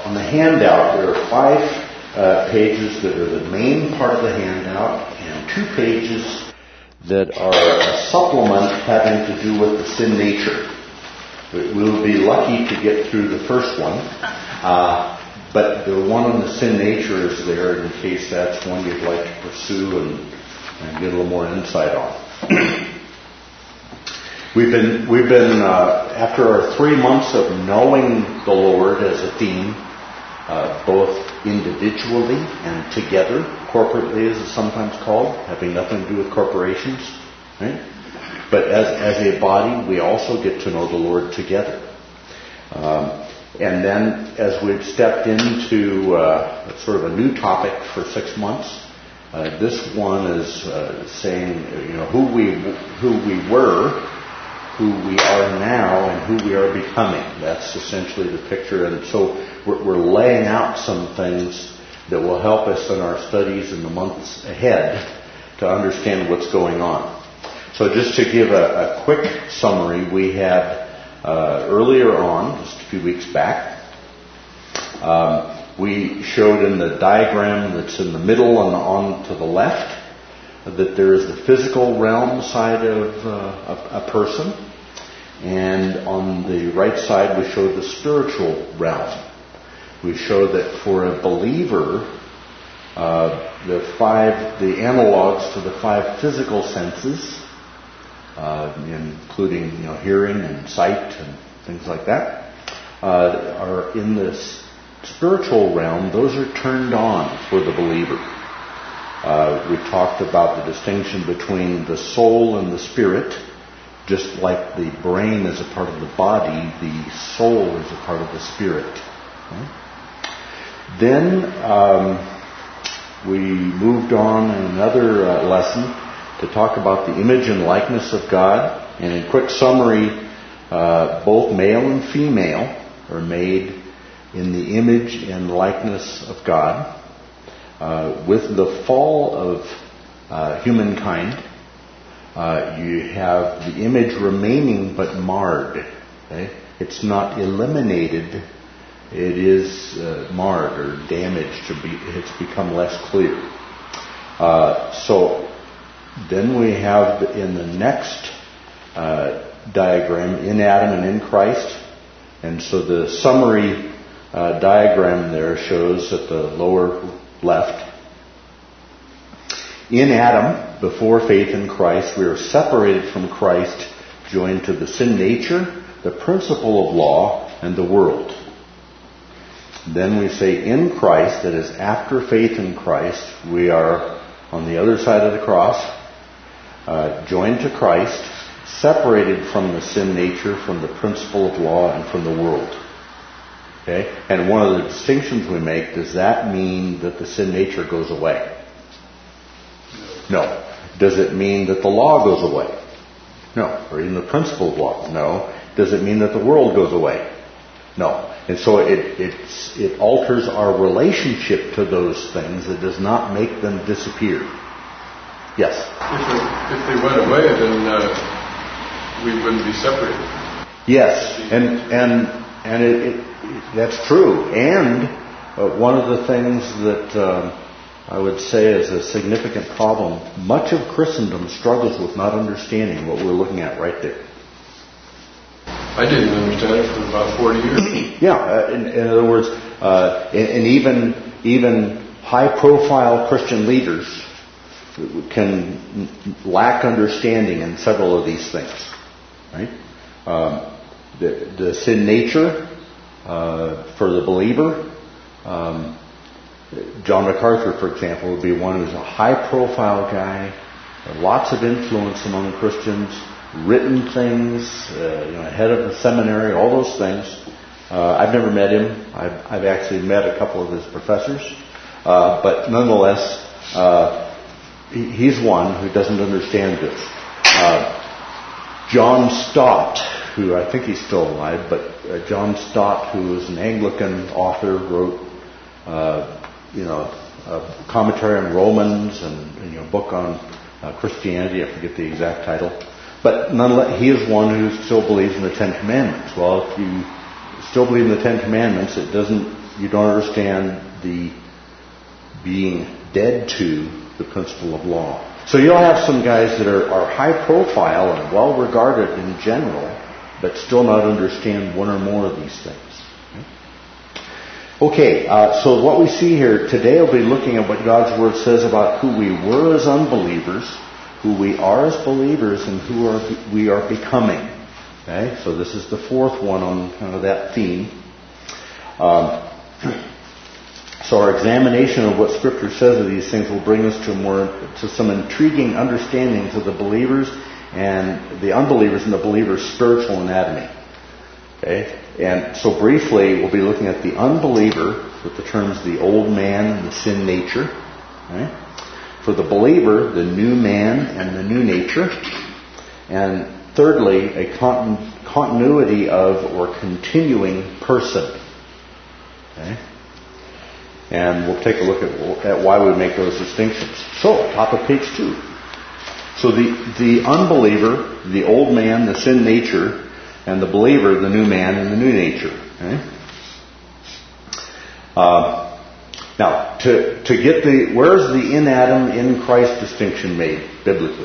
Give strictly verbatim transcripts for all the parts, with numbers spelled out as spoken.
on the handout, there are five uh, pages that are the main part of the handout and two pages that are a supplement having to do with the sin nature. We'll be lucky to get through the first one, uh, but the one on the sin nature is there in case that's one you'd like to pursue and, and get a little more insight on. We've been, we've been uh, after our three months of knowing the Lord as a theme, uh, both individually and together, corporately as it's sometimes called, having nothing to do with corporations, right? But as, as a body, we also get to know the Lord together. Um, and then as we've stepped into uh, sort of a new topic for six months, uh, this one is uh, saying, you know, who we who we were, who we are now, and who we are becoming. That's essentially the picture. And so we're, we're laying out some things that will help us in our studies in the months ahead to understand what's going on. So just to give a, a quick summary, we had uh, earlier on, just a few weeks back, um, we showed in the diagram that's in the middle and on to the left that there is the physical realm side of uh, a, a person, and on the right side we showed the spiritual realm. We showed that for a believer, uh, the five, the analogs to the five physical senses, uh, including you know hearing and sight and things like that, uh, are in this spiritual realm. Those are turned on for the believer. Uh, we talked about the distinction between the soul and the spirit. Just like the brain is a part of the body, the soul is a part of the spirit. Okay? Then um, we moved on in another uh, lesson to talk about the image and likeness of God. And in quick summary, uh, both male and female are made in the image and likeness of God. Uh, with the fall of uh, humankind, uh, you have the image remaining but marred. Okay? It's not eliminated. It is uh, marred or damaged. Or be, it's become less clear. Uh, so then we have in the next uh, diagram, in Adam and in Christ. And so the summary uh, diagram there shows at the lower left. In Adam, before faith in Christ, we are separated from Christ, joined to the sin nature, the principle of law, and the world. Then we say in Christ, that is after faith in Christ, we are on the other side of the cross, uh, joined to Christ, separated from the sin nature, from the principle of law, and from the world. Okay? And one of the distinctions we make, does that mean that the sin nature goes away? No. Does it mean that the law goes away? No. Or even the principle of law? No. Does it mean that the world goes away? No. And so it it's, it alters our relationship to those things. It does not make them disappear. Yes? If they, if they went away, then uh, we wouldn't be separated. Yes. And and and it, it, it that's true. And uh, one of the things that um, I would say is a significant problem, much of Christendom struggles with not understanding what we're looking at right there. I didn't understand it for about forty years. Yeah, uh, in, in other words, uh, and, and even even high-profile Christian leaders can lack understanding in several of these things. Right? Um, the, the sin nature uh, for the believer. Um, John MacArthur, for example, would be one who's a high-profile guy, lots of influence among Christians, written things, uh, you know, head of the seminary, all those things. Uh, I've never met him. I've, I've actually met a couple of his professors, uh, but nonetheless, uh, he, he's one who doesn't understand this. Uh, John Stott, who I think he's still alive, but uh, John Stott, who was an Anglican author, wrote. Uh, you know, a commentary on Romans and, you know, a book on uh, Christianity. I forget the exact title. But nonetheless, he is one who still believes in the Ten Commandments. Well, if you still believe in the Ten Commandments, it doesn't, you don't understand the being dead to the principle of law. So you'll have some guys that are, are high profile and well regarded in general, but still not understand one or more of these things. Okay, uh, so what we see here today, we'll be looking at what God's Word says about who we were as unbelievers, who we are as believers, and who are we are becoming. Okay, so this is the fourth one on kind of that theme. Um, so our examination of what Scripture says of these things will bring us to more to some intriguing understandings of the believers and the unbelievers and the believers' spiritual anatomy. Okay, and so briefly we'll be looking at the unbeliever with the terms the old man and the sin nature. Okay? For the believer, the new man and the new nature. And thirdly, a continu- continuity of or continuing person. Okay? And we'll take a look at, at why we make those distinctions. So, top of page two. So the, the unbeliever, the old man, the sin nature, and the believer, the new man and the new nature. Okay? Uh, now, to, to get the, where's the in Adam, in Christ distinction made biblically?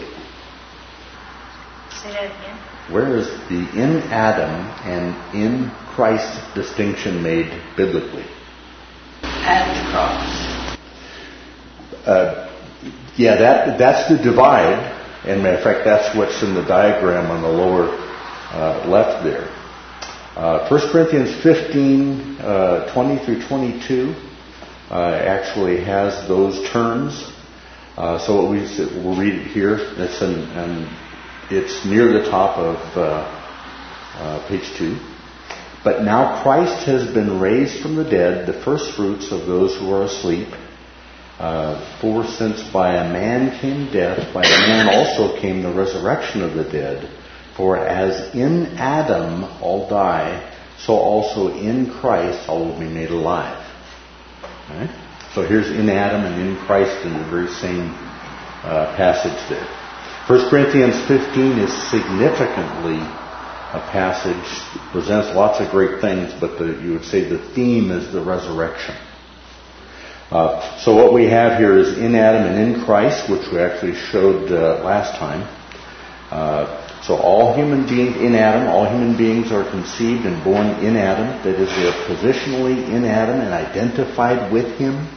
Say that again. Where is the in Adam and in Christ distinction made biblically? At the cross. Uh, yeah, that that's the divide. And matter of fact, that's what's in the diagram on the lower uh, left there. Uh, First Corinthians fifteen, uh, twenty through twenty-two uh, actually has those terms. Uh, so what we we'll read it here. It's in, and it's near the top of uh, uh, page two. But now Christ has been raised from the dead, the first fruits of those who are asleep. Uh, for since by a man came death, by a man also came the resurrection of the dead. For as in Adam all die, so also in Christ all will be made alive. Right? So here's in Adam and in Christ in the very same uh, passage there. First Corinthians fifteen is significantly a passage, presents lots of great things, but the, you would say the theme is the resurrection. Uh, so what we have here is in Adam and in Christ, which we actually showed uh, last time. Uh, so all human beings in Adam, all human beings are conceived and born in Adam. That is, they are positionally in Adam and identified with Him.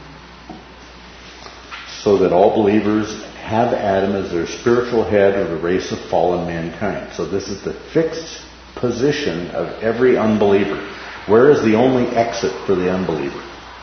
So that all believers have Adam as their spiritual head of the race of fallen mankind. So this is the fixed position of every unbeliever. Where is the only exit for the unbeliever?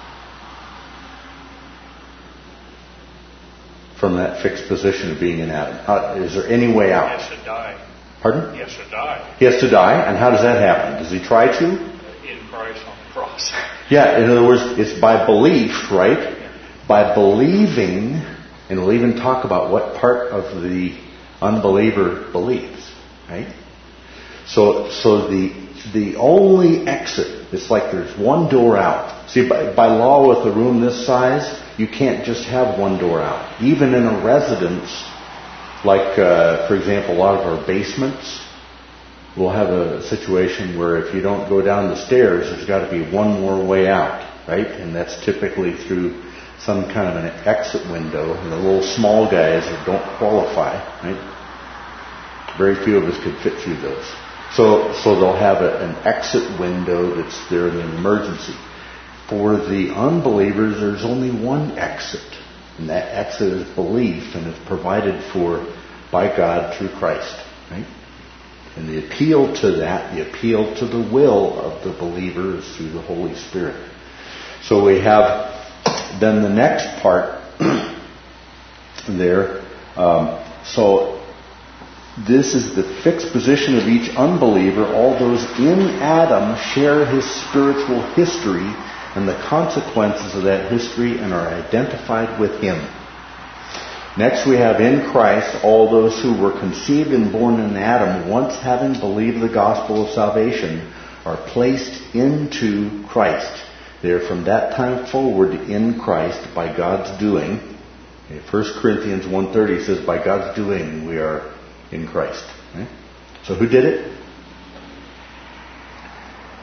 From that fixed position of being in Adam. How, is there any way out? He has to die. Pardon? He has to die. He has to die, and how does that happen? Does he try to? In Christ on the cross. Yeah, in other words, it's by belief, right? By believing, and we'll even talk about what part of the unbeliever believes, right? So, so the the only exit, it's like there's one door out. See, by, by law with a room this size, you can't just have one door out. Even in a residence, like, uh, for example, a lot of our basements, we'll have a situation where if you don't go down the stairs, there's got to be one more way out, right? And that's typically through some kind of an exit window. And the little small guys that don't qualify, right? Very few of us could fit through those. So, so they'll have a, an exit window that's there in an emergency. For the unbelievers, there's only one exit. And that exit is belief, and it's provided for by God through Christ. Right? And the appeal to that, the appeal to the will of the believer is through the Holy Spirit. So we have then the next part there. Um, so this is the fixed position of each unbeliever. All those in Adam share his spiritual history and the consequences of that history and are identified with Him. Next we have in Christ all those who were conceived and born in Adam, once having believed the gospel of salvation, are placed into Christ. They are from that time forward in Christ by God's doing. Okay, First Corinthians one thirty says, by God's doing we are in Christ. Okay? So who did it? God.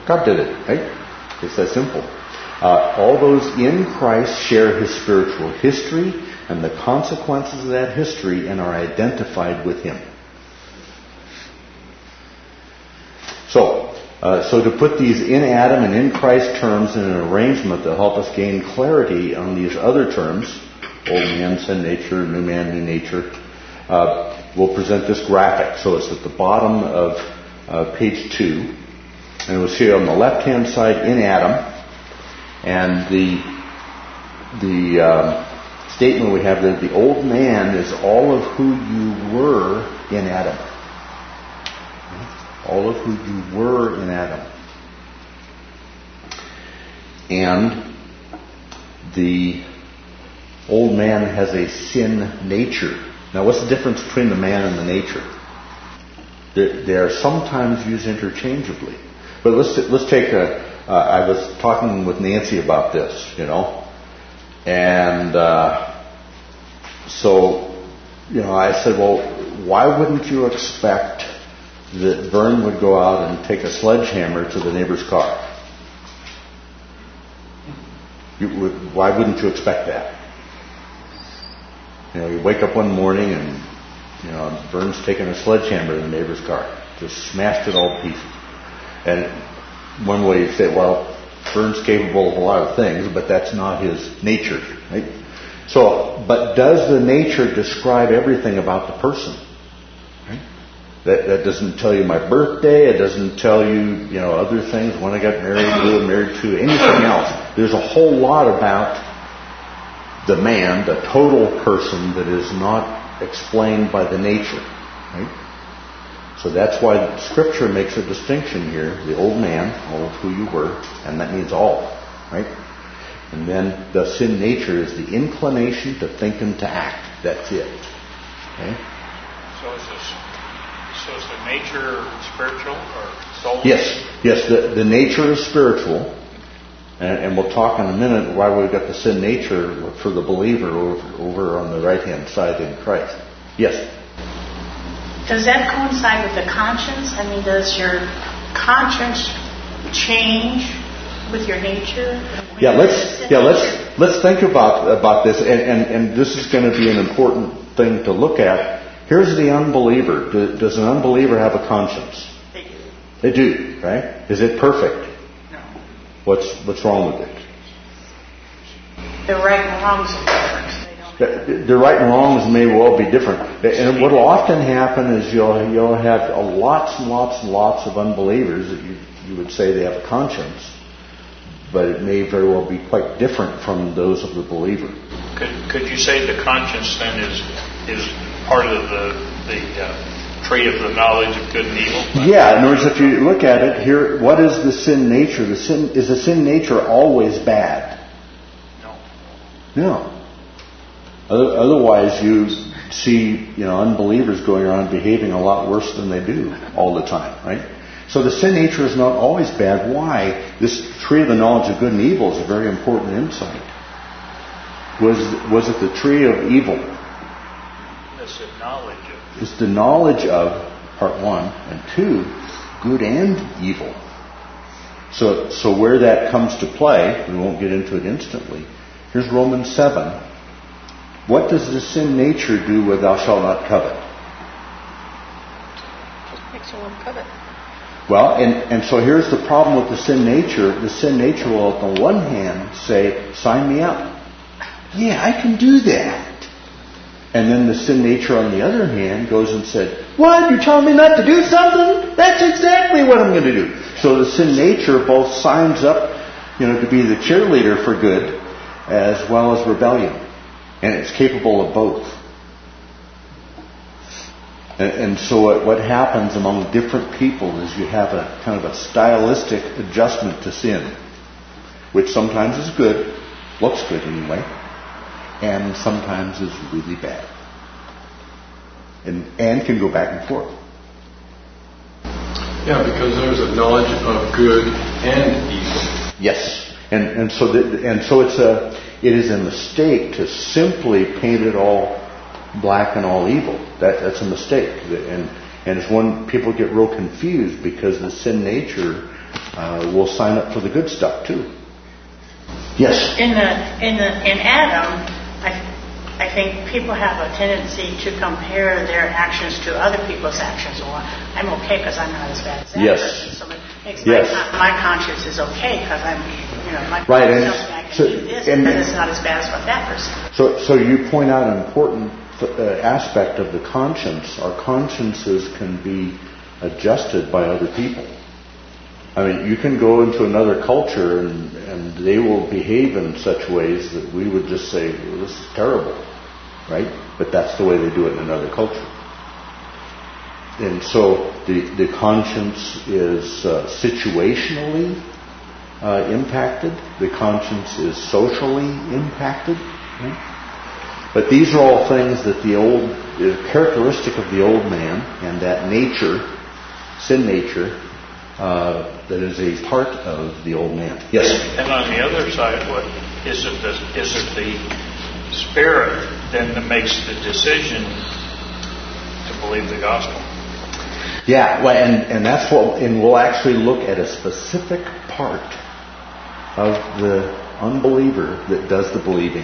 God did it, right? It's that simple. Uh, all those in Christ share his spiritual history and the consequences of that history and are identified with him. So, uh, so to put these in Adam and in Christ terms in an arrangement that help us gain clarity on these other terms, old man, sin nature, new man, new nature, uh, we'll present this graphic. So it's at the bottom of uh, page two. And we'll see on the left-hand side in Adam. And the the um, statement we have that the old man is all of who you were in Adam. All of who you were in Adam. And the old man has a sin nature. Now, what's the difference between the man and the nature? They, they are sometimes used interchangeably. But let's let's take a. Uh, I was talking with Nancy about this, you know, and uh, so you know I said, well, why wouldn't you expect that Vern would go out and take a sledgehammer to the neighbor's car? You would, why wouldn't you expect that? You know, you wake up one morning and you know Vern's taking a sledgehammer to the neighbor's car, just smashed it all to pieces. And one way you say, well, Vern's capable of a lot of things, but that's not his nature, right? So, but does the nature describe everything about the person? Right? That that doesn't tell you my birthday. It doesn't tell you, you know, other things. When I got married, who I married to, anything else. There's a whole lot about the man, the total person, that is not explained by the nature, right? So that's why Scripture makes a distinction here. The old man, all of who you were, and that means all, right? And then the sin nature is the inclination to think and to act. That's it. Okay? So is this, so is the nature spiritual or soul? Yes, yes. The, the nature is spiritual, and, and we'll talk in a minute why we've got the sin nature for the believer over, over on the right-hand side in Christ. Yes. Does that coincide with the conscience? I mean, does your conscience change with your nature? Yeah, let's yeah let's let's think about about this, and, and, and this is going to be an important thing to look at. Here's the unbeliever. Does an unbeliever have a conscience? They do. They do, right? Is it perfect? No. What's what's wrong with it? The right and wrongs are different. The right and wrongs may well be different. And what will often happen is you'll you'll have lots and lots and lots of unbelievers that you, you would say they have a conscience, but it may very well be quite different from those of the believer. Could could you say the conscience then is is part of the the uh, tree of the knowledge of good and evil? Yeah. In other words, if you look at it here, what is the sin nature? The sin is the sin nature always bad? No. No. Otherwise, you see, you know, unbelievers going around behaving a lot worse than they do all the time, right? So the sin nature is not always bad. Why? This tree of the knowledge of good and evil is a very important insight. Was was it the tree of evil? It's the knowledge of. It's the knowledge of, part one, and two, good and evil. So so where that comes to play, we won't get into it instantly. Here's Romans seven. What does the sin nature do with thou shalt not covet? Just makes one covet. Well, and, and so here's the problem with the sin nature. The sin nature will, on the one hand, say, sign me up. Yeah, I can do that. And then the sin nature, on the other hand, goes and said, what? You're telling me not to do something? That's exactly what I'm going to do. So the sin nature both signs up, you know, to be the cheerleader for good as well as rebellion. And it's capable of both. And, and so what, what happens among different people is you have a kind of a stylistic adjustment to sin, which sometimes is good, looks good anyway, and sometimes is really bad. And, and can go back and forth. Yeah, because there's a knowledge of good and evil. Yes. And, and so the, and so it's a it is a mistake to simply paint it all black and all evil. That that's a mistake. And and it's when people get real confused because the sin nature uh, will sign up for the good stuff too. Yes? In the in the in Adam, I I think people have a tendency to compare their actions to other people's actions. Or I'm okay because I'm not as bad as that yes. person. So it makes yes. my, my conscience is okay because I'm, you know, my right. conscience tells me I can so, do this and, because it's not as bad as what that person. So, so you point out an important uh, aspect of the conscience. Our consciences can be adjusted by other people. I mean, you can go into another culture and, and they will behave in such ways that we would just say, well, this is terrible, right? But that's the way they do it in another culture. And so the, the conscience is uh, situationally uh, impacted. The conscience is socially impacted. Right? But these are all things that the old, the characteristic of the old man and that nature, sin nature, Uh, that is a part of the old man. Yes? And on the other side, what is it the, is it the Spirit then that makes the decision to believe the gospel? Yeah, well, and, and that's what, and we'll actually look at a specific part of the unbeliever that does the believing.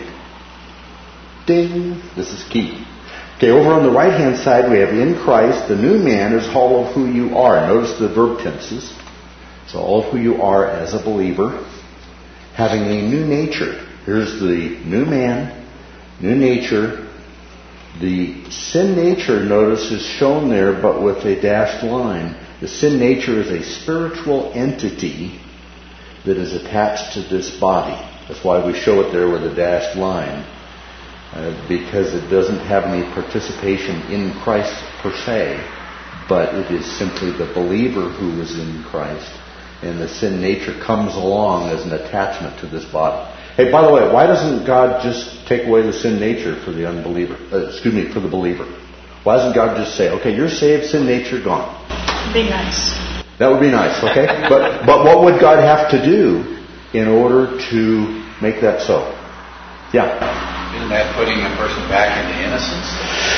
Ding! This is key. Okay, over on the right-hand side we have in Christ, the new man is all of who you are. Notice the verb tenses. So all of who you are as a believer, having a new nature. Here's the new man, new nature. The sin nature, notice, is shown there, but with a dashed line. The sin nature is a spiritual entity that is attached to this body. That's why we show it there with a dashed line. Uh, because it doesn't have any participation in Christ per se, but it is simply the believer who is in Christ, and the sin nature comes along as an attachment to this body. Hey, by the way, why doesn't God just take away the sin nature for the unbeliever? Uh, excuse me, for the believer. Why doesn't God just say, okay, you're saved, sin nature gone? Be nice. That would be nice, okay? but but what would God have to do in order to make that so? Yeah. Isn't that putting a person back into innocence?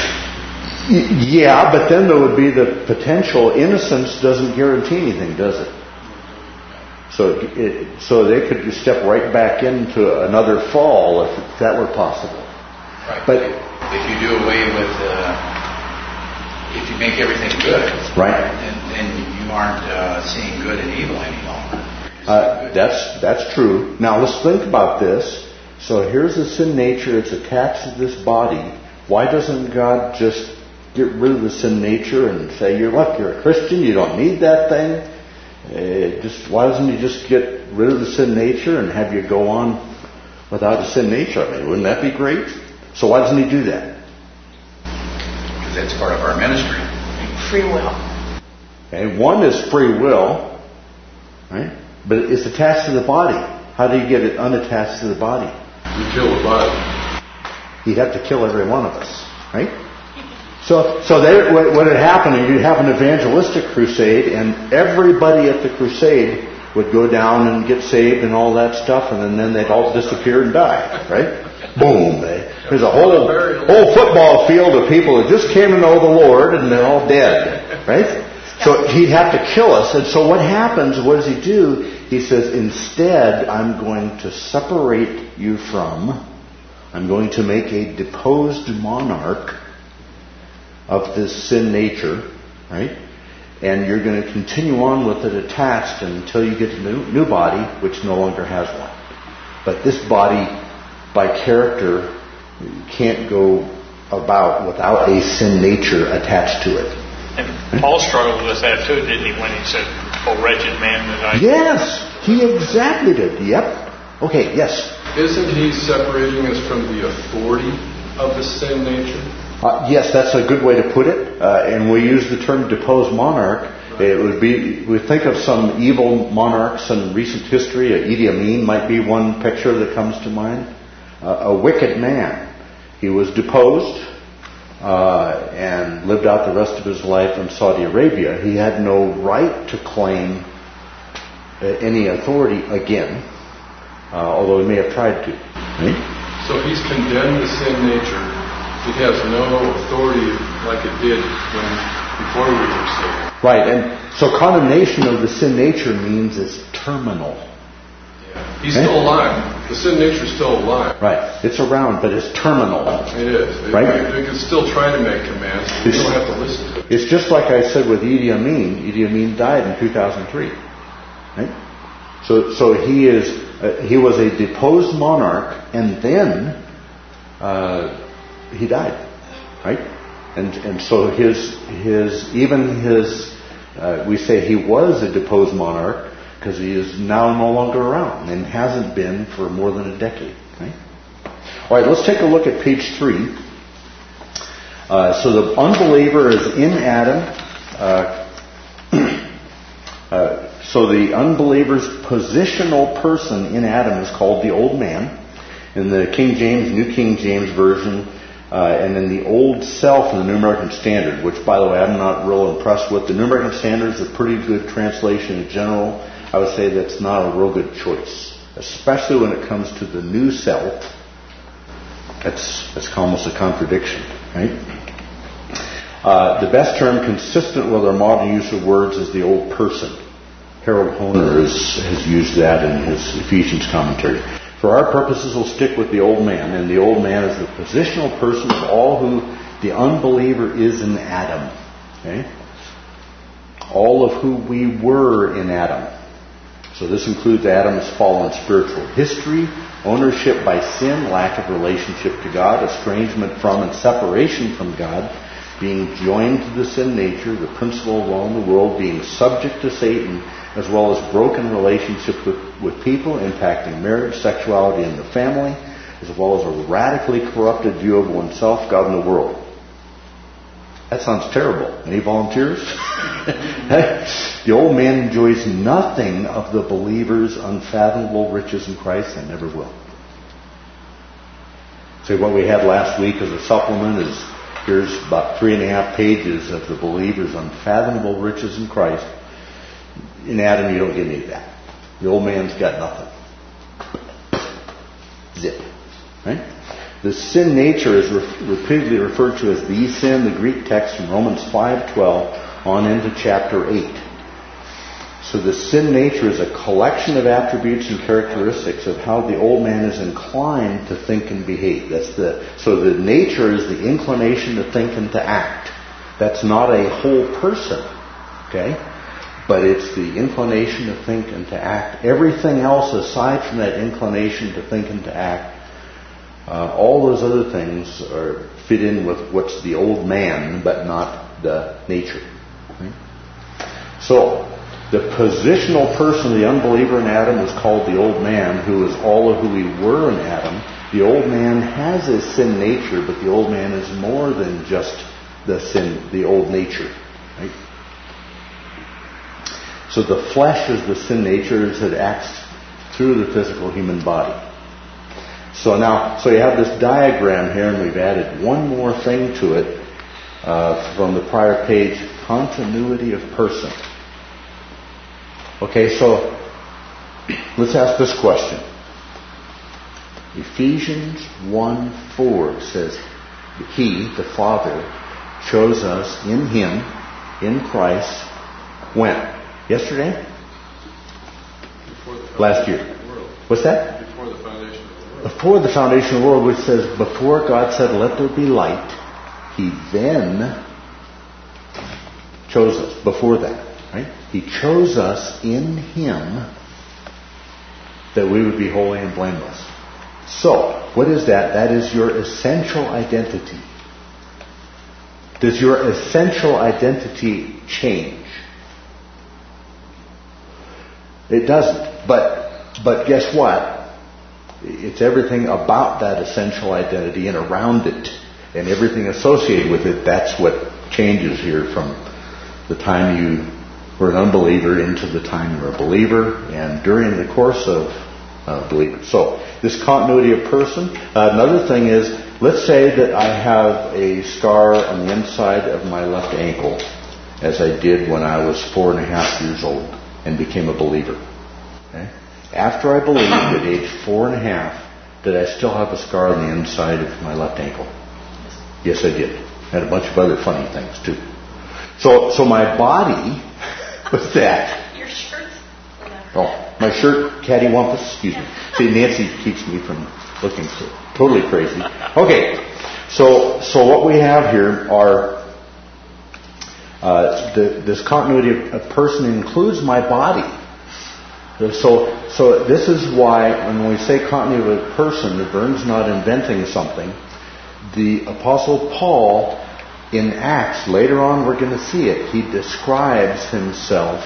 Yeah, but then there would be the potential. Innocence doesn't guarantee anything, does it? So, it, so they could just step right back into another fall if that were possible. Right. But if, if you do away with, uh, if you make everything good, right, then, then you aren't uh, seeing good and evil any longer. Uh, that's that's true. Now let's think about this. So here's the sin nature. It's attached to this body. Why doesn't God just get rid of the sin nature and say, "You're look, you're a Christian. You don't need that thing." Uh, just why doesn't He just get rid of the sin nature and have you go on without a sin nature? I mean, wouldn't that be great? So why doesn't He do that? Because that's part of our ministry. Free will. Okay, one is free will, right? But it's attached to the body. How do you get it unattached to the body? You kill the body. He'd have to kill every one of us, right? So, so there, what would happen? You'd have an evangelistic crusade, and everybody at the crusade would go down and get saved and all that stuff, and then, then they'd all disappear and die, right? Boom! They, there's a whole whole football field of people that just came to know the Lord, and they're all dead, right? So he'd have to kill us, and so what happens? What does he do? He says, instead, I'm going to separate you from, I'm going to make a deposed monarch of this sin nature, right? And you're going to continue on with it attached until you get to the new, new body, which no longer has one. But this body, by character, can't go about without a sin nature attached to it. And Paul struggled with that too, didn't he, when he said, "Oh, wretched man that I..." Yes, he exactly did. Yep. Okay, yes. Isn't he separating us from the authority of the sin nature? Uh, yes, that's a good way to put it. Uh, and we use the term deposed monarch. It would be, we think of some evil monarchs in recent history. Uh, Idi Amin might be one picture that comes to mind. Uh, a wicked man. He was deposed uh, and lived out the rest of his life in Saudi Arabia. He had no right to claim uh, any authority again, uh, although he may have tried to. Right? So he's condemned the sin nature. It has no authority like it did when before we were saved. Right, and so condemnation of the sin nature means it's terminal. Yeah. He's okay? still alive. The sin nature is still alive. Right, it's around, but it's terminal. It is. They, right? They, they can still try to make commands, but you don't have to listen to it. It's just like I said with Idi Amin. Idi Amin died in two thousand three. Right? So, so he is, uh, he was a deposed monarch, and then uh, he died. Right? And and so his his even his uh, we say he was a deposed monarch because he is now no longer around and hasn't been for more than a decade. Right? All right, let's take a look at page three. Uh, so the unbeliever is in Adam. Uh, uh, so the unbeliever's positional person in Adam is called the old man. In the King James, New King James Version. Uh, and then the old self in the New American Standard, which, by the way, I'm not real impressed with. The New American Standard is a pretty good translation in general. I would say that's not a real good choice, especially when it comes to the new self. That's that's almost a contradiction, right? Uh, the best term consistent with our modern use of words is the old person. Harold Honer is, has used that in his Ephesians commentary. For our purposes, we'll stick with the old man, and the old man is the positional person of all who the unbeliever is in Adam. Okay? All of who we were in Adam. So this includes Adam's fallen spiritual history, ownership by sin, lack of relationship to God, estrangement from and separation from God, being joined to the sin nature, the principle of all in the world, being subject to Satan, as well as broken relationships with, with people, impacting marriage, sexuality, and the family, as well as a radically corrupted view of oneself, God, and the world. That sounds terrible. Any volunteers? The old man enjoys nothing of the believer's unfathomable riches in Christ and never will. So what we had last week as a supplement is here's about three and a half pages of the believer's unfathomable riches in Christ. In Adam, you don't get any of that. The old man's got nothing. Zip. Right? The sin nature is re- repeatedly referred to as the sin, the Greek text from Romans five twelve on into chapter eight. So the sin nature is a collection of attributes and characteristics of how the old man is inclined to think and behave. That's the so the nature is the inclination to think and to act. That's not a whole person. Okay? But it's the inclination to think and to act. Everything else aside from that inclination to think and to act, uh, all those other things are fit in with what's the old man, but not the nature. Okay? So, the positional person, the unbeliever in Adam, is called the old man, who is all of who we were in Adam. The old man has a sin nature, but the old man is more than just the sin, the old nature. Right? So the flesh is the sin nature as it acts through the physical human body. So now, so you have this diagram here, and we've added one more thing to it uh, from the prior page: continuity of person. Okay, so let's ask this question. Ephesians one four says, He, the Father, chose us in Him, in Christ, when? Yesterday? Last year. What's that? Before the foundation of the world. Before the foundation of the world, which says, before God said, let there be light, He then chose us. Before that, right? He chose us in Him that we would be holy and blameless. So, what is that? That is your essential identity. Does your essential identity change? It doesn't. But but guess what? It's everything about that essential identity and around it and everything associated with it. That's what changes here from the time you were an unbeliever into the time you were a believer and during the course of uh, believer. So this continuity of person. Uh, another thing is, let's say that I have a scar on the inside of my left ankle, as I did when I was four and a half years old and became a believer. Okay? After I believed at age four and a half, did I still have a scar on the inside of my left ankle? Yes, I did. I had a bunch of other funny things too. So, so my body, what's that? Your shirt. Oh, my shirt, cattywampus, excuse me. See, Nancy keeps me from looking so totally crazy. Okay, so so what we have here are, uh, the, this continuity of, of person includes my body. So, so this is why when we say continuity of person, Verne's not inventing something. The Apostle Paul in Acts, later on we're going to see it, he describes himself,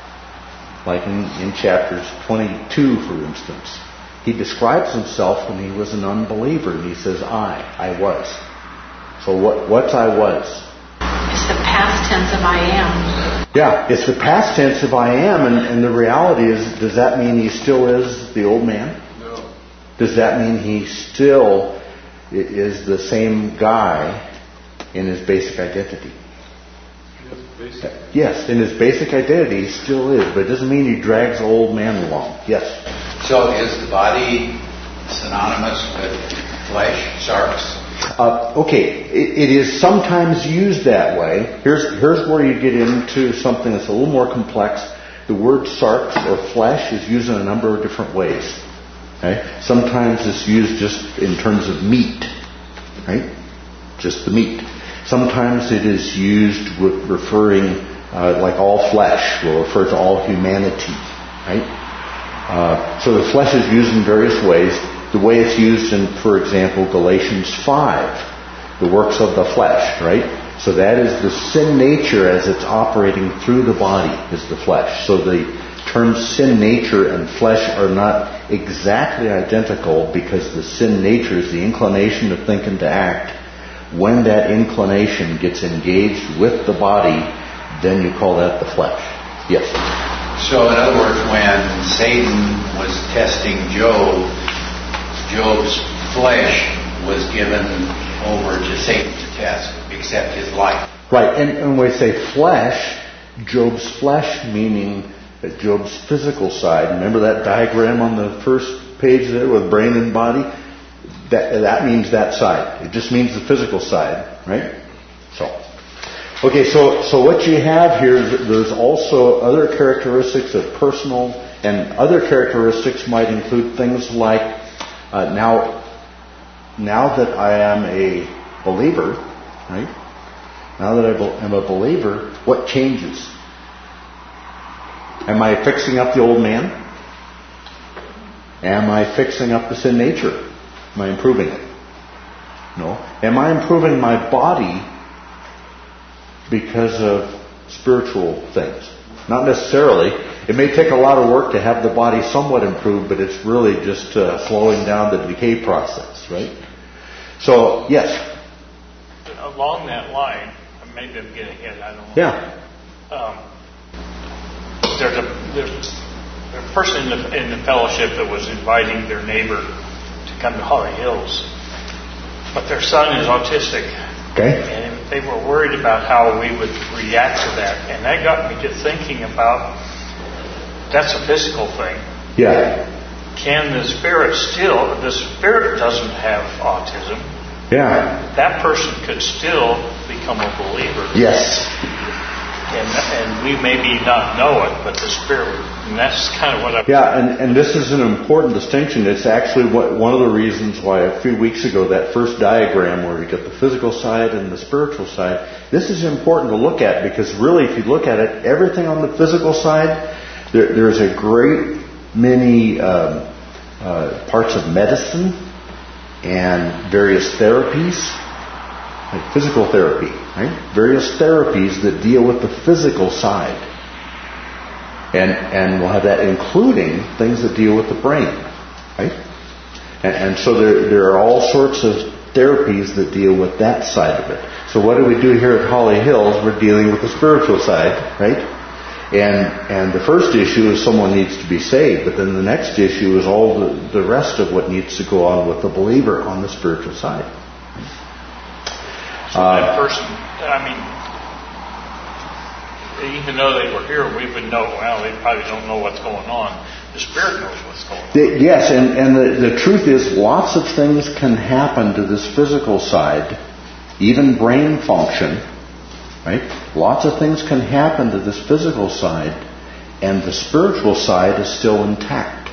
like in, in chapters twenty-two, for instance. He describes himself when he was an unbeliever, and he says, I, I was. So what, what's I was? It's the past tense of I am. Yeah, it's the past tense of I am, and, and the reality is, does that mean he still is the old man? No. Does that mean he still is the same guy in his basic identity? Yes, basically. Yes, in his basic identity he still is, but it doesn't mean he drags the old man along. Yes? So is the body synonymous with flesh, sarx? Uh, okay, it, it is sometimes used that way. Here's here's where you get into something that's a little more complex. The word sarx or flesh is used in a number of different ways. Okay? Sometimes it's used just in terms of meat, right? Just the meat. Sometimes it is used with referring, uh, like all flesh will refer to all humanity, right? Uh, so the flesh is used in various ways. The way it's used in, for example, Galatians five, the works of the flesh, right? So that is the sin nature as it's operating through the body, is the flesh. So the terms sin nature and flesh are not exactly identical, because the sin nature is the inclination to think and to act. When that inclination gets engaged with the body, then you call that the flesh. Yes? So in other words, when Satan was testing Job, Job's flesh was given over to Satan to test, except his life. Right, and, and when we say flesh, Job's flesh meaning that Job's physical side. Remember that diagram on the first page there with brain and body? That that means that side. It just means the physical side, right? So, okay, so so what you have here, there's also other characteristics of personal, and other characteristics might include things like, uh, now, now that I am a believer, right? Now that I am a believer, what changes? Am I fixing up the old man? Am I fixing up the sin nature? Am I improving it? No. Am I improving my body because of spiritual things? Not necessarily. It may take a lot of work to have the body somewhat improved, but it's really just uh, slowing down the decay process, right? So, yes? Along that line, maybe I'm getting ahead, I don't know. Yeah. Um, there's, a, there's a person in the, in the fellowship that was inviting their neighbor to come to Holly Hills, but their son is autistic. Okay. And they were worried about how we would react to that. And that got me to thinking about, that's a physical thing. Yeah. Can the spirit still, the spirit doesn't have autism. Yeah. That person could still become a believer. Yes. And, and we maybe not know it, but the spirit, and that's kind of what I... Yeah, and, and this is an important distinction. It's actually what, one of the reasons why a few weeks ago, that first diagram where we got the physical side and the spiritual side, this is important to look at, because really if you look at it, everything on the physical side, there, there's a great many um, uh, parts of medicine and various therapies, like physical therapy, right? Various therapies that deal with the physical side. And and we'll have that including things that deal with the brain, right? And, and so there, there are all sorts of therapies that deal with that side of it. So what do we do here at Holly Hills? We're dealing with the spiritual side, right? And and the first issue is someone needs to be saved, but then the next issue is all the, the rest of what needs to go on with the believer on the spiritual side. So that person, I mean, even though they were here, we would know, well, they probably don't know what's going on. The Spirit knows what's going on. The, yes, and, and the, the truth is, lots of things can happen to this physical side, even brain function, right? Lots of things can happen to this physical side, and the spiritual side is still intact.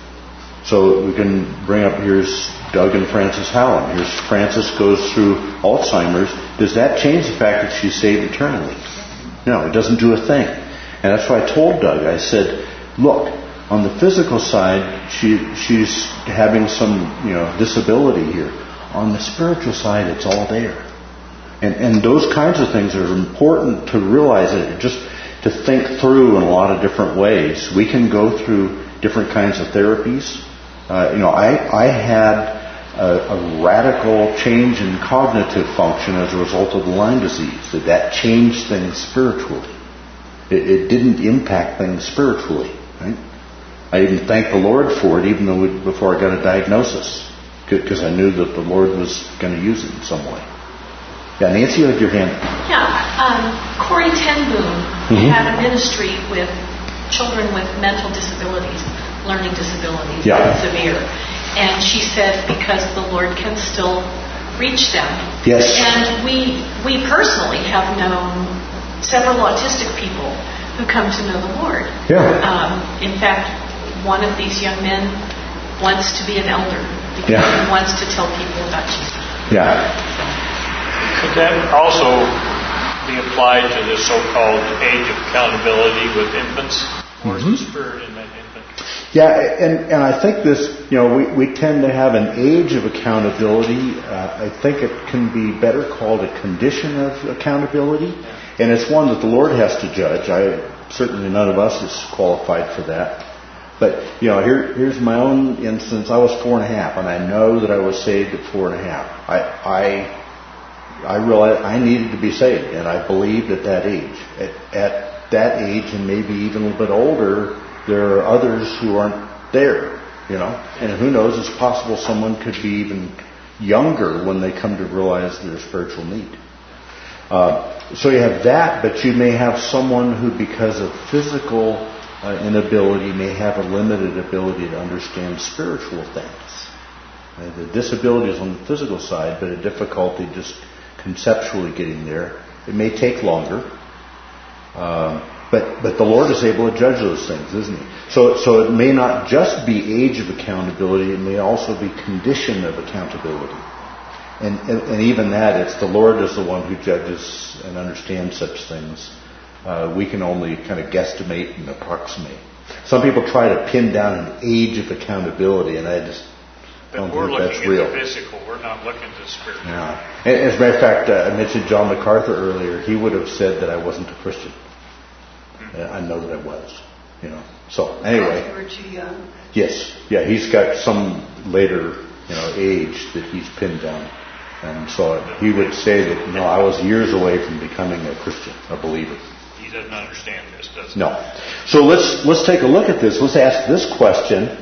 So we can bring up, here's Doug and Frances Hallam. Here's Frances goes through Alzheimer's. Does that change the fact that she's saved eternally? No, it doesn't do a thing. And that's why I told Doug, I said, look, on the physical side, she she's having some, you know, disability here. On the spiritual side, it's all there. And and those kinds of things are important to realize, it, just to think through in a lot of different ways. We can go through different kinds of therapies. Uh, you know, I, I had a, a radical change in cognitive function as a result of the Lyme disease. That that changed things spiritually. It, it didn't impact things spiritually, right? I even thanked the Lord for it, even though we, before I got a diagnosis, because I knew that the Lord was going to use it in some way. Yeah, Nancy, you had your hand. Yeah, um, Corrie ten Boom mm-hmm. had a ministry with children with mental disabilities, learning disabilities, yeah. severe. And she said, because the Lord can still reach them. Yes. And we we personally have known several autistic people who come to know the Lord. Yeah. Um, in fact, one of these young men wants to be an elder because yeah. he wants to tell people about Jesus. Yeah. Could that also be applied to the so-called age of accountability with infants? Or is the Spirit in that infant? Yeah, and, and I think this, you know, we, we tend to have an age of accountability. Uh, I think it can be better called a condition of accountability. Yeah. And it's one that the Lord has to judge. I certainly none of us is qualified for that. But, you know, here, here's my own instance. I was four and a half, and I know that I was saved at four and a half. I, I, I realized I needed to be saved, and I believed at that age. At, at that age, and maybe even a little bit older, there are others who aren't there, you know. And who knows, it's possible someone could be even younger when they come to realize their spiritual need. Uh, so you have that, but you may have someone who, because of physical uh, inability, may have a limited ability to understand spiritual things. Uh, the disability is on the physical side, but a difficulty just conceptually getting there. It may take longer, uh, but but the Lord is able to judge those things, isn't He? So so it may not just be age of accountability; it may also be condition of accountability. And, and, and even that, it's the Lord is the one who judges and understands such things. Uh, we can only kind of guesstimate and approximate. Some people try to pin down an age of accountability, and I just but don't we're think looking that's at real. The physical. We're not looking at the spiritual. Yeah. And as a matter of fact, uh, I mentioned John MacArthur earlier. He would have said that I wasn't a Christian. Mm-hmm. uh, I know that I was. You know. So anyway. You were too young. Yes. Yeah. He's got some later, you know, age that he's pinned down. And so he would say that, no, I was years away from becoming a Christian, a believer. He doesn't understand this, does he? No. So let's let's take a look at this. Let's ask this question.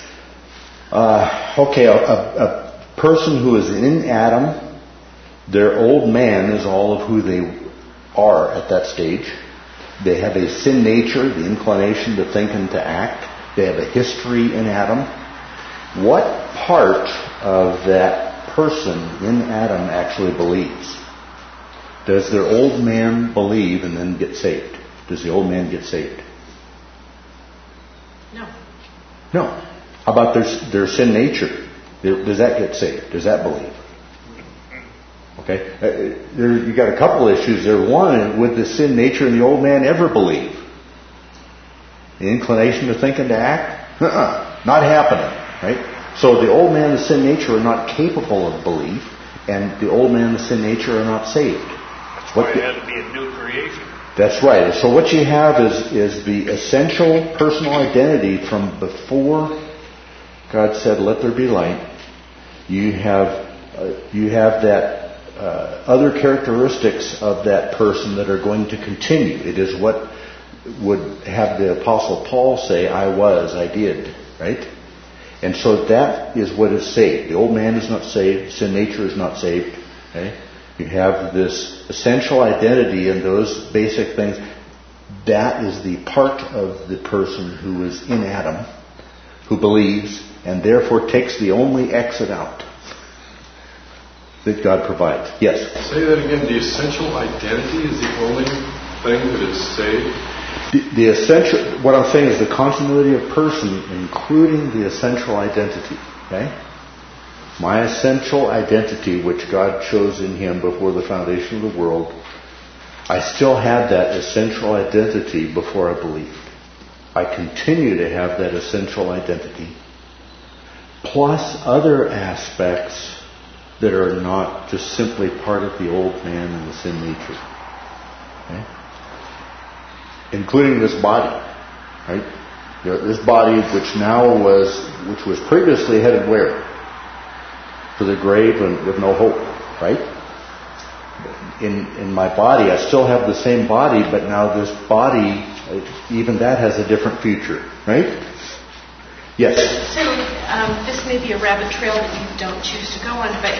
Uh, okay, a, a, a person who is in Adam, their old man is all of who they are at that stage. They have a sin nature, the inclination to think and to act. They have a history in Adam. What part of that person in Adam actually believes? Does their old man believe and then get saved? Does the old man get saved? No. No. How about their, their sin nature? Does that get saved? Does that believe? Okay. Uh, there, you got a couple issues there. One, would the sin nature in the old man ever believe? The inclination to think and to act? Uh-uh. Not happening. Right? So the old man and the sin nature are not capable of belief, and the old man and the sin nature are not saved. That's why it had to be a new creation. That's right. So what you have is is the essential personal identity from before God said, "Let there be light." You have uh, you have that uh, other characteristics of that person that are going to continue. It is what would have the Apostle Paul say, "I was, I did," right? And so that is what is saved. The old man is not saved. Sin nature is not saved. Okay? You have this essential identity and those basic things. That is the part of the person who is in Adam, who believes, and therefore takes the only exit out. that God provides. Yes? Say that again. The essential identity is the only thing that is saved? The, the essential, what I'm saying is the continuity of person, including the essential identity. Okay? My essential identity, which God chose in Him before the foundation of the world, I still had that essential identity before I believed. I continue to have that essential identity, plus other aspects that are not just simply part of the old man and the sin nature. Okay? Including this body. Right? This body which now was, which was previously headed where? To the grave and with no hope. Right? In, in my body, I still have the same body, but now this body, even that has a different future, right? Yes? So, um, this may be a rabbit trail that you don't choose to go on, but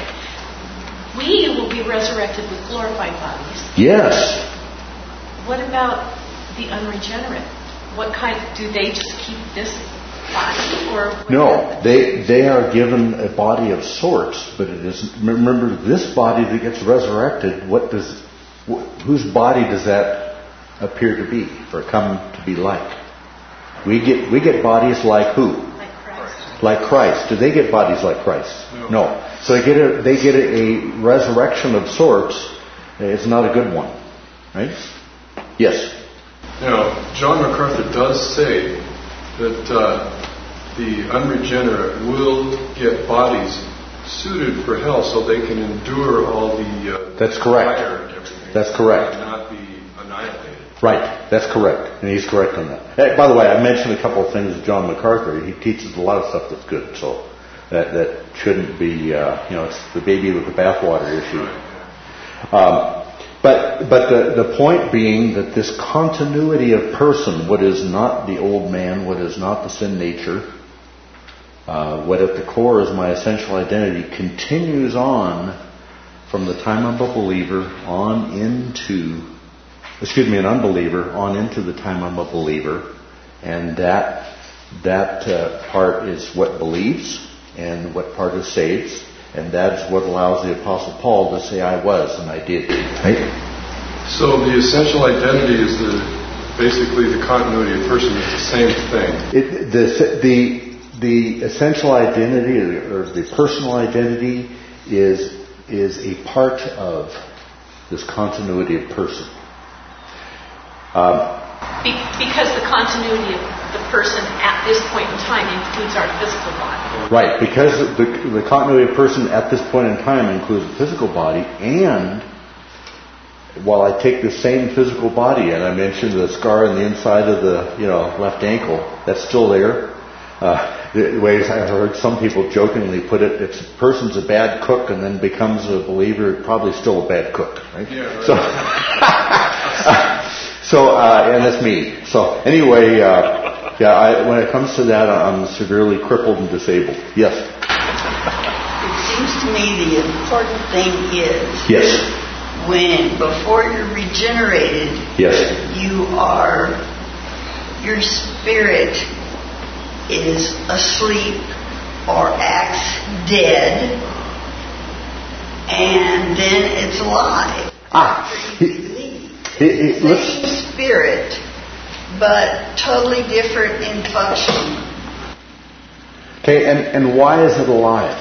we will be resurrected with glorified bodies. Yes. What about the unregenerate? What kind, do they just keep this body? Or no, they they are given a body of sorts, but it is, remember, this body that gets resurrected, what does, wh- whose body does that appear to be, or come to be like? We get we get bodies like who? Like Christ. Like Christ. Do they get bodies like Christ? No. No. So they get a they get a, a resurrection of sorts. It's not a good one, right? Yes. Now, John MacArthur does say that uh, the unregenerate will get bodies suited for hell so they can endure all the uh, That's correct. fire and everything. That's correct. And not be annihilated. Right, that's correct, and he's correct on that. Hey, by the way, I mentioned a couple of things of John MacArthur. He teaches a lot of stuff that's good, so that that shouldn't be, uh, you know, it's the baby with the bathwater issue. Right, Um, but but the, the point being that this continuity of person, what is not the old man, what is not the sin nature, uh, what at the core is my essential identity, continues on from the time I'm a believer on into, excuse me, an unbeliever on into the time I'm a believer, and that that uh, part is what believes and what part is saves. And that's what allows the Apostle Paul to say, I was, and I did. Right? So the essential identity is the basically the continuity of person is the same thing. It, the, the, the essential identity or the personal identity is, is a part of this continuity of person. Um, Be- because the continuity of the person at this point in time includes our physical body. Right, because the, the continuity of person at this point in time includes the physical body, and while I take the same physical body, and I mentioned the scar on the inside of the you know left ankle, that's still there. Uh, the ways I heard some people jokingly put it, if a person's a bad cook and then becomes a believer, probably still a bad cook, right? Yeah, right. So, so uh, and that's me. So anyway. Uh, Yeah, I, when it comes to that, I'm severely crippled and disabled. Yes? It seems to me the important thing is Yes. when, before you're regenerated, Yes. you are, your spirit is asleep or acts dead, and then it's alive. Ah, After you believe. it, it, let's, Same spirit, but totally different in function. okay, and, and why is it alive?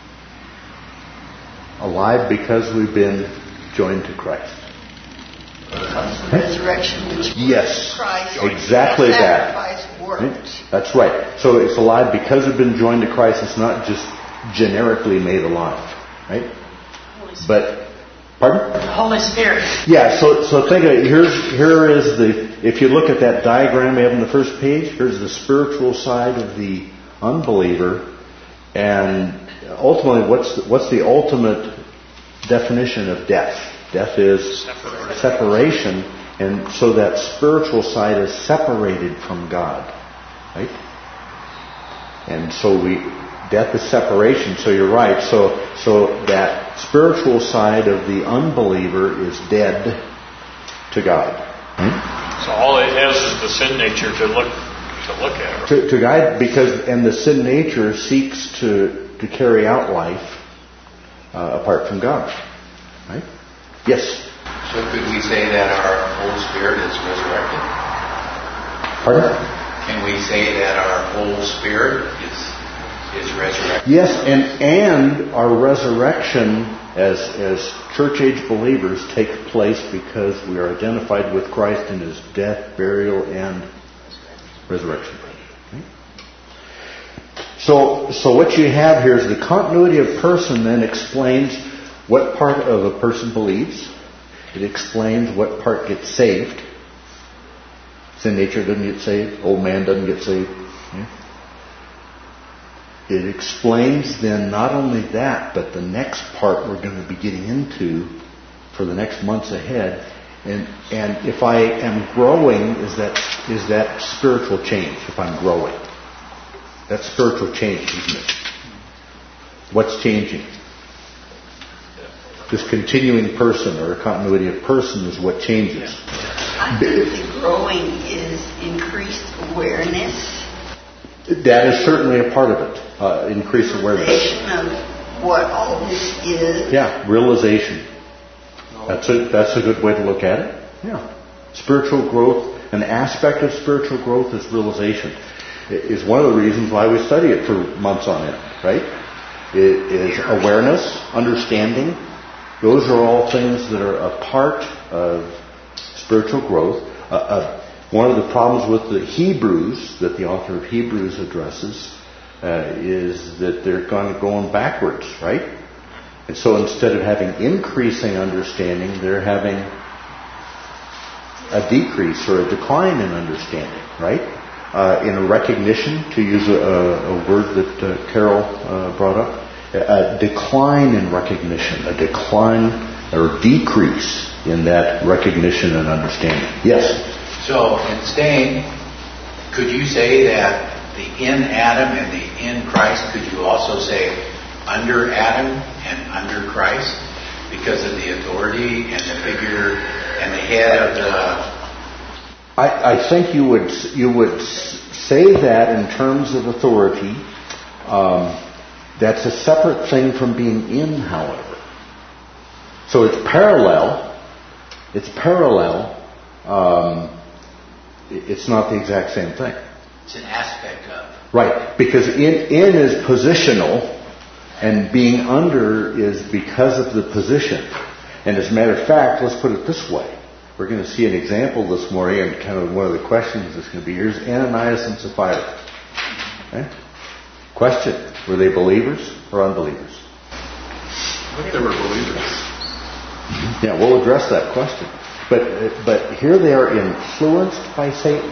Alive because we've been joined to Christ. Because the resurrection which Yes, Christ, exactly that. sacrifice worked. That's right. So it's alive because we've been joined to Christ. It's not just generically made alive, right? But, pardon? The Holy Spirit. Yeah, so so think of it. Here's here is the if you look at that diagram we have on the first page, here's the spiritual side of the unbeliever, and ultimately, what's the, what's the ultimate definition of death? Death is Separation. separation, and so that spiritual side is separated from God, right? And so we death is separation. So you're right. So so that spiritual side of the unbeliever is dead to God. Hmm? So all it has is the sin nature to look to look at. Right? To, to guide, because and the sin nature seeks to to carry out life uh, apart from God. Right? Yes? So could we say that our Holy Spirit is resurrected? Pardon? Can we say that our whole spirit is is resurrected? Yes, and and our resurrection as as church age believers take place because we are identified with Christ in His death, burial, and resurrection. Okay? So so what you have here is the continuity of person then explains what part of a person believes. It explains what part gets saved. Sin nature doesn't get saved. Old man doesn't get saved. Okay? It explains then not only that, but the next part we're going to be getting into for the next months ahead. And and if I am growing, is that is that spiritual change? If I'm growing, that's spiritual change, isn't it? What's changing? This continuing person or continuity of person is what changes. I think the growing is increased awareness. That is certainly a part of it. Uh, increased awareness. Realization of what all this is. Yeah, realization. That's a, that's a good way to look at it. Yeah. Spiritual growth, an aspect of spiritual growth is realization. It is one of the reasons why we study it for months on end, right? It is awareness, understanding. Those are all things that are a part of spiritual growth. Uh, uh, one of the problems with the Hebrews, that the author of Hebrews addresses, uh, is that they're kind of going backwards, right? And so instead of having increasing understanding, they're having a decrease or a decline in understanding, right? Uh, in a recognition, to use a, a word that uh, Carol uh, brought up, a decline in recognition, a decline or decrease in that recognition and understanding. Yes? So, in staying, could you say that the in Adam and the in Christ, could you also say under Adam and under Christ because of the authority and the figure and the head of the... I, I think you would you would say that in terms of authority. Um, that's a separate thing from being in, however. So it's parallel. It's parallel. Um, it's not the exact same thing. It's an aspect of. Right, because in in is positional, and being under is because of the position. And as a matter of fact, let's put it this way. We're going to see an example this morning, and kind of one of the questions that's going to be, here's Ananias and Sapphira. Okay? Question, were they believers or unbelievers? I think they were believers. Yeah, we'll address that question. But but here they are influenced by Satan.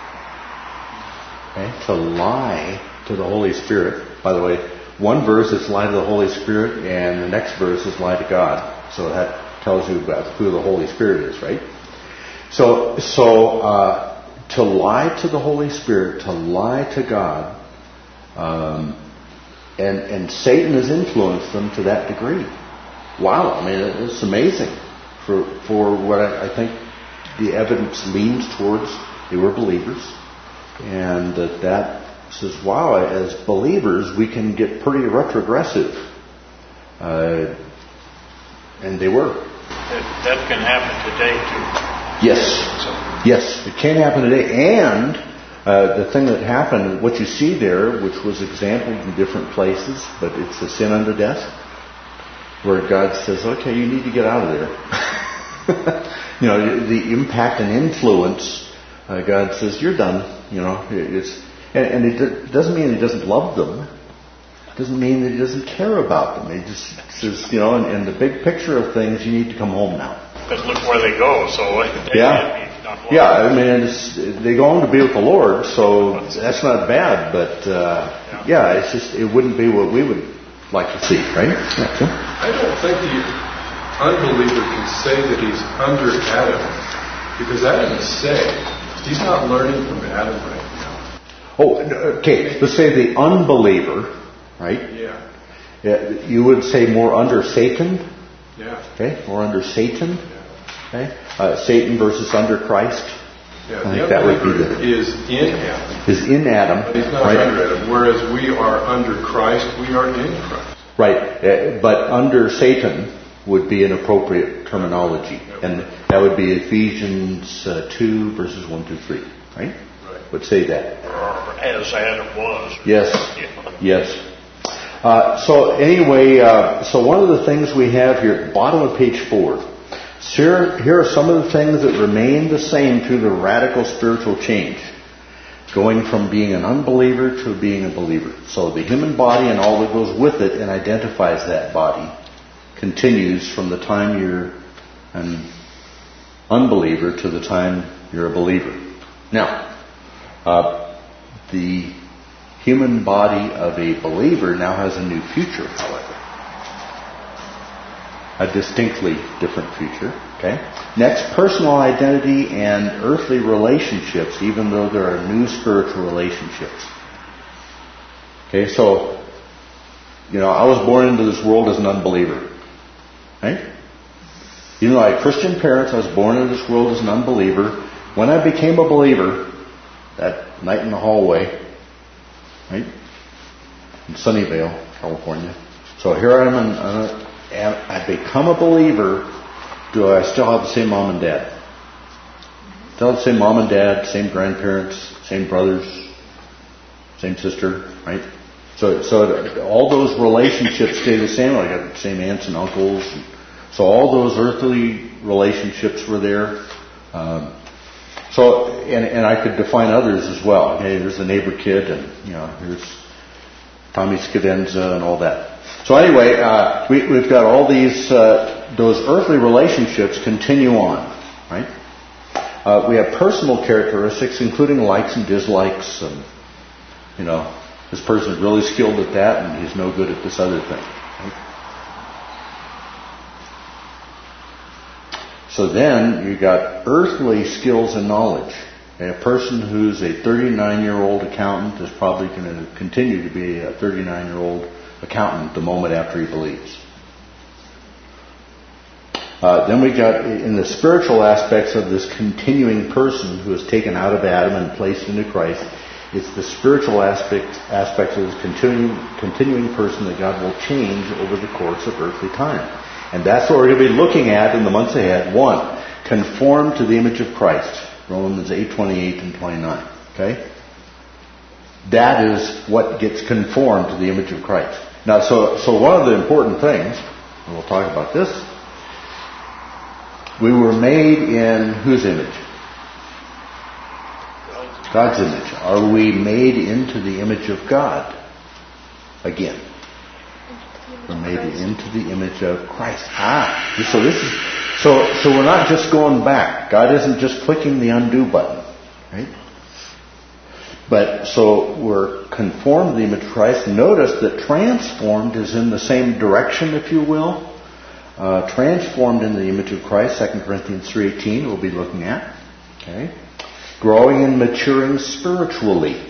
Okay? To lie to the Holy Spirit. By the way, one verse is lie to the Holy Spirit, and the next verse is lie to God. So that tells you about who the Holy Spirit is, right? So, so uh, to lie to the Holy Spirit, to lie to God, um, and and Satan has influenced them to that degree. Wow, I mean, it's amazing for for what I, I think the evidence leans towards. They were believers, and that that says, wow, as believers we can get pretty retrogressive, uh, and they were. That, that can happen today too. Yes, yes, it can happen today. And uh, the thing that happened, what you see there, which was exampled in different places, but it's the sin unto death, where God says, "Okay, you need to get out of there." You know, the impact and influence. Uh, God says, "You're done." You know, it's and, and it doesn't mean He doesn't love them. It doesn't mean that He doesn't care about them. He just says, you know, in, in the big picture of things, you need to come home now. Because look where they go, so they yeah, not yeah. I mean, it's, they go on to be with the Lord, so that's not bad. But uh, yeah, it's just it wouldn't be what we would like to see, right? Yeah. I don't think the unbeliever can say that he's under Adam, because Adam is saved. He's not learning from Adam right now. Oh, okay. Let's say the unbeliever, right? Yeah. Yeah, you would say more under Satan. Yeah. Okay, more under Satan. Yeah. Okay, uh, Satan versus under Christ. Yeah, I the think that would be the is in Adam. Is in Adam. But he's not right? under Adam. Whereas we are under Christ, we are in Christ. Right. Uh, but under Satan would be an appropriate terminology. And that would be Ephesians uh, two, verses one through three. Right? Right. Would say that. As Adam was. Yes. Yes. Uh, so anyway, uh, so one of the things we have here at the bottom of page four, here, here are some of the things that remain the same through the radical spiritual change, going from being an unbeliever to being a believer. So the human body and all that goes with it and identifies that body continues from the time you're an unbeliever to the time you're a believer. Now, uh, the human body of a believer now has a new future, however. A distinctly different future. Okay. Next, personal identity and earthly relationships, even though there are new spiritual relationships. Okay, so, you know, I was born into this world as an unbeliever. Right? Even though I had Christian parents, I was born into this world as an unbeliever. When I became a believer, that night in the hallway, right, in Sunnyvale, California. So here I am, and I become a believer. Do I still have the same mom and dad? Still have the same mom and dad, same grandparents, same brothers, same sister, right? So, so all those relationships stay the same. I got the same aunts and uncles. And so all those earthly relationships were there. Um, So, and, and I could define others as well. Hey, there's the neighbor kid, and, you know, here's Tommy Scadenza and all that. So anyway, uh, we, we've got all these, uh, those earthly relationships continue on, right? Uh, we have personal characteristics, including likes and dislikes, and, you know, this person's really skilled at that, and he's no good at this other thing. Right? So then you got earthly skills and knowledge. A person who's a thirty-nine-year-old accountant is probably going to continue to be a thirty-nine-year-old accountant the moment after he believes. Uh, then we got in the spiritual aspects of this continuing person who is taken out of Adam and placed into Christ. It's the spiritual aspect aspects of this continuing continuing person that God will change over the course of earthly time. And that's what we're going to be looking at in the months ahead. One, conform to the image of Christ. Romans eight, twenty-eight and twenty-nine. Okay? That is what gets conformed to the image of Christ. Now, so, so one of the important things, and we'll talk about this, we were made in whose image? God's image. Are we made into the image of God? Again. We're made into the image of Christ. Ah, so this is so. So we're not just going back. God isn't just clicking the undo button, right? But so we're conformed to the image of Christ. Notice that transformed is in the same direction, if you will. Uh, transformed in the image of Christ. Second Corinthians three eighteen. We'll be looking at. Okay, growing and maturing spiritually,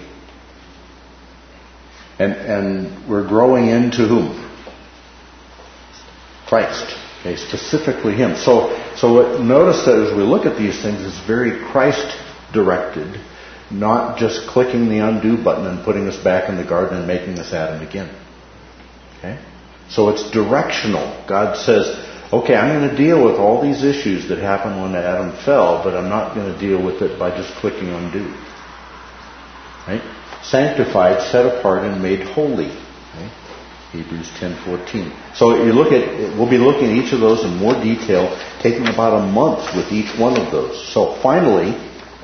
and and we're growing into whom? Christ, okay, specifically Him. So, so what, notice that as we look at these things, it's very Christ-directed, not just clicking the undo button and putting us back in the garden and making us Adam again. Okay, so it's directional. God says, okay, I'm going to deal with all these issues that happened when Adam fell, but I'm not going to deal with it by just clicking undo. Right? Sanctified, set apart, and made holy. Okay? Hebrews ten fourteen. So you look at, we'll be looking at each of those in more detail, taking about a month with each one of those. So finally,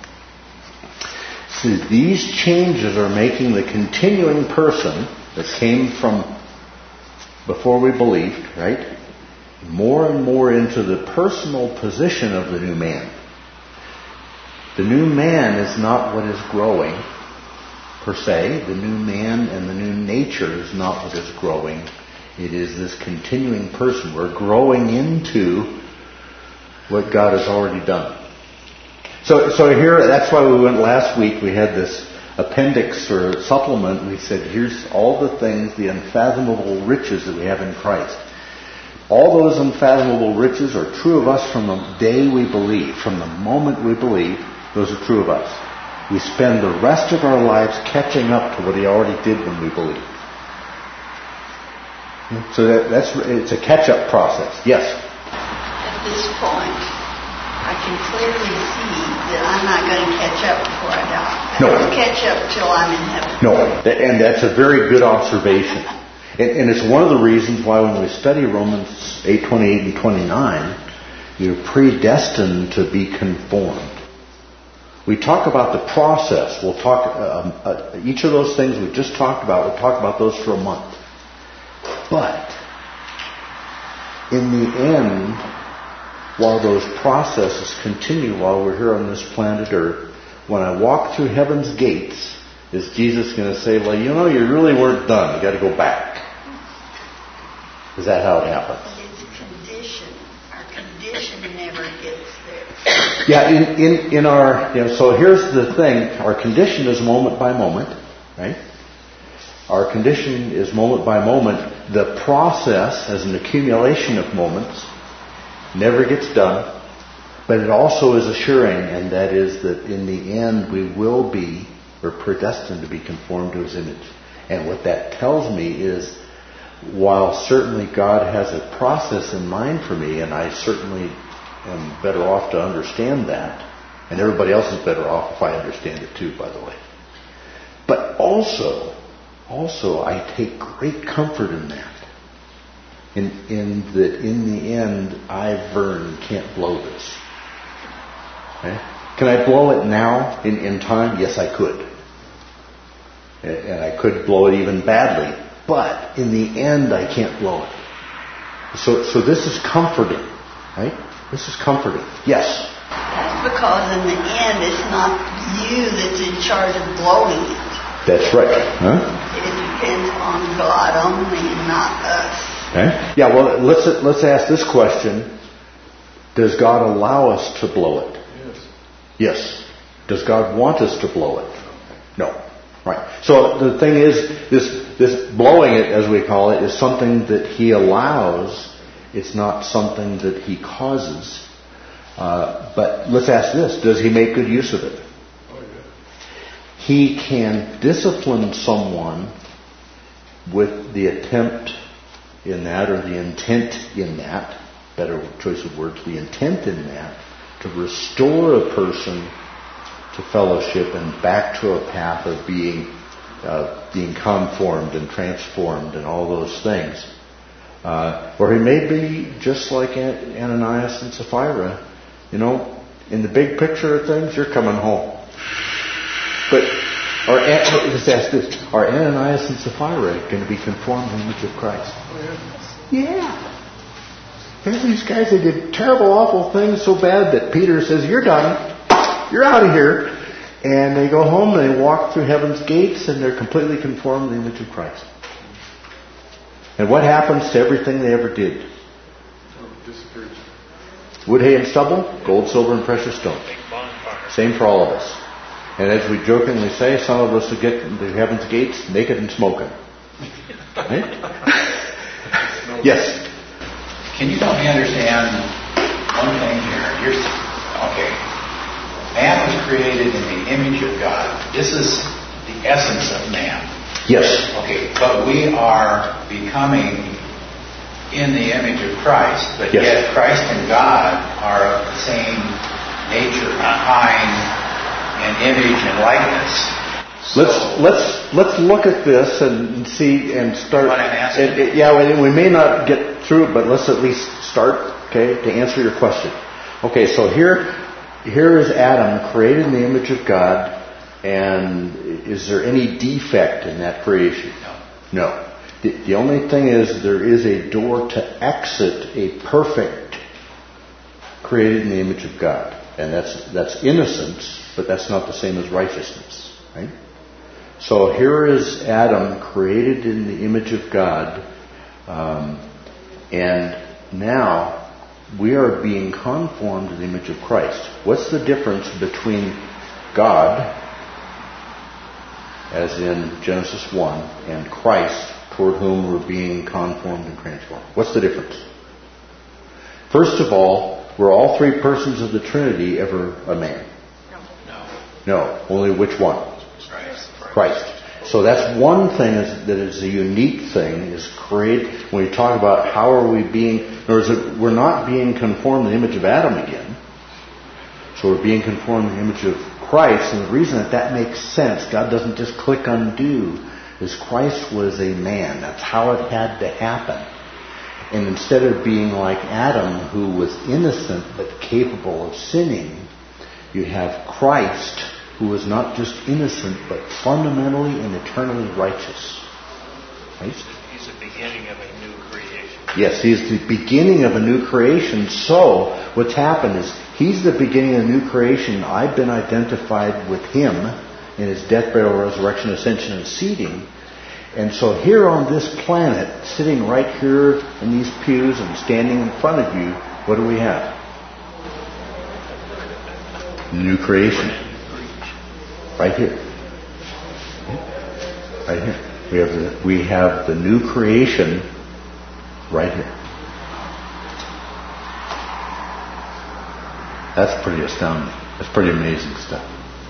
see, these changes are making the continuing person that came from before we believed, right, more and more into the personal position of the new man. The new man is not what is growing, per se. The new man and the new nature is not what is growing. It is this continuing person. We're growing into what God has already done. So, so here, that's why we went last week. We had this appendix or supplement. We said, here's all the things, the unfathomable riches that we have in Christ. All those unfathomable riches are true of us from the day we believe. From the moment we believe, those are true of us. We spend the rest of our lives catching up to what He already did when we believed. So that, that's it's a catch-up process. Yes? At this point, I can clearly see that I'm not going to catch up before I die. I No. won't catch up till I'm in heaven. No. And that's a very good observation. And, and it's one of the reasons why when we study Romans eight twenty-eight and twenty-nine, you're predestined to be conformed. We talk about the process. We'll talk, um, uh, each of those things we just talked about, we'll talk about those for a month. But, in the end, while those processes continue while we're here on this planet Earth, when I walk through heaven's gates, is Jesus going to say, well, you know, you really weren't done. You got to go back. Is that how it happens? It's a condition. Our condition never gets there. Yeah, in, in, in our, you know, so here's the thing. Our condition is moment by moment, right? Our condition is moment by moment. The process, as an accumulation of moments, never gets done. But it also is assuring, and that is that in the end we will be, or predestined to be, conformed to His image. And what that tells me is, while certainly God has a process in mind for me, and I certainly am better off to understand that, and everybody else is better off if I understand it too, by the way. But also, also I take great comfort in that. In, in that in the end, I, Vern, can't blow this. Okay? Can I blow it now in, in time? Yes, I could. And I could blow it even badly. But in the end, I can't blow it. So, so this is comforting, right? This is comforting. Yes? That's because in the end, it's not you that's in charge of blowing it. That's right. Huh? It depends on God only and not us. Okay. Yeah, well, let's let's ask this question. Does God allow us to blow it? Yes. Yes. Does God want us to blow it? No. Right. So the thing is, this this blowing it, as we call it, is something that He allows. It's not something that He causes. Uh, but let's ask this. Does He make good use of it? Oh, yeah. He can discipline someone with the attempt in that, or the intent in that, better choice of words, the intent in that, to restore a person to fellowship and back to a path of being uh, being conformed and transformed and all those things. Uh, or he may be just like Ananias and Sapphira. You know, in the big picture of things, you're coming home. But are, let's ask this, are Ananias and Sapphira going to be conformed to the image of Christ? Oh, yeah. Yeah. There's these guys that did terrible, awful things so bad that Peter says, you're done. You're out of here. And they go home and they walk through heaven's gates and they're completely conformed to the image of Christ. And what happens to everything they ever did? Oh, disappears. Wood, hay, and stubble, gold, silver, and precious stones. Same for all of us. And as we jokingly say, some of us will get to heaven's gates naked and smoking. Right? Yes? Can you help me understand one thing here? You're, okay. Man was created in the image of God. This is the essence of man. Yes. Okay, but we are becoming in the image of Christ, but yes. Yet Christ and God are of the same nature, kind, and image and likeness. Let's so, let's let's look at this and see and start. What I'm asking. It, it, yeah, we may not get through it, but let's at least start. Okay, to answer your question. Okay, so here here is Adam created in the image of God, and is there any defect in that creation? No. No. The, the only thing is there is a door to exit a perfect created in the image of God, and that's that's innocence, but that's not the same as righteousness, right? So here is Adam created in the image of God, um, and now we are being conformed to the image of Christ. What's the difference between God, as in Genesis one, and Christ, toward whom we're being conformed and transformed? What's the difference? First of all, were all three persons of the Trinity ever a man? No. No. Only which one? Christ. Christ. So that's one thing is, that is a unique thing, is create, when we talk about how are we being, in other words, we're not being conformed to the image of Adam again. So we're being conformed to the image of Christ, and the reason that that makes sense, God doesn't just click undo, is Christ was a man. That's how it had to happen. And instead of being like Adam, who was innocent but capable of sinning, you have Christ, who is not just innocent, but fundamentally and eternally righteous. Right? He's the beginning of a new creation. Yes, he's the beginning of a new creation. So, what's happened is, he's the beginning of a new creation. I've been identified with him in his death, burial, resurrection, ascension, and seating. And so here on this planet, sitting right here in these pews and standing in front of you, what do we have? New creation. Right here. Right here. We have the, we have the new creation right here. That's pretty astounding. That's pretty amazing stuff.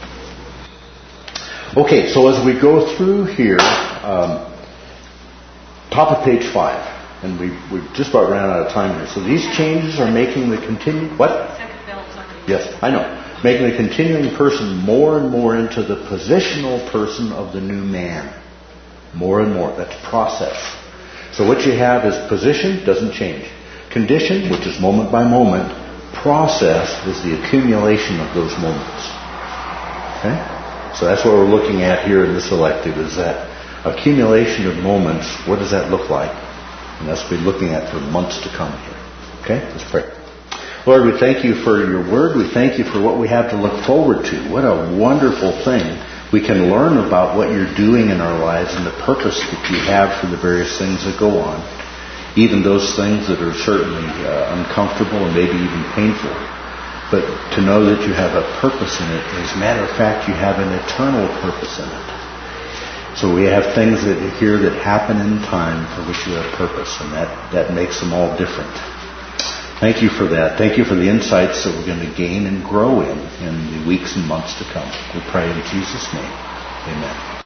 Okay, so as we go through here, um, top of page five, and we we just about ran out of time here. So these changes are making the continue what? Yes, I know. Making the continuing person more and more into the positional person of the new man. More and more. That's process. So what you have is position, doesn't change. Condition, which is moment by moment. Process is the accumulation of those moments. Okay? So that's what we're looking at here in this elective, is that accumulation of moments. What does that look like? And that's what we'll be looking at for months to come here. Okay? Let's pray. Lord, we thank you for your word. We thank you for what we have to look forward to. What a wonderful thing. We can learn about what you're doing in our lives and the purpose that you have for the various things that go on. Even those things that are certainly uh, uncomfortable and maybe even painful. But to know that you have a purpose in it. As a matter of fact, you have an eternal purpose in it. So we have things that here that happen in time for which you have purpose. And that, that makes them all different. Thank you for that. Thank you for the insights that we're going to gain and grow in in the weeks and months to come. We pray in Jesus' name. Amen.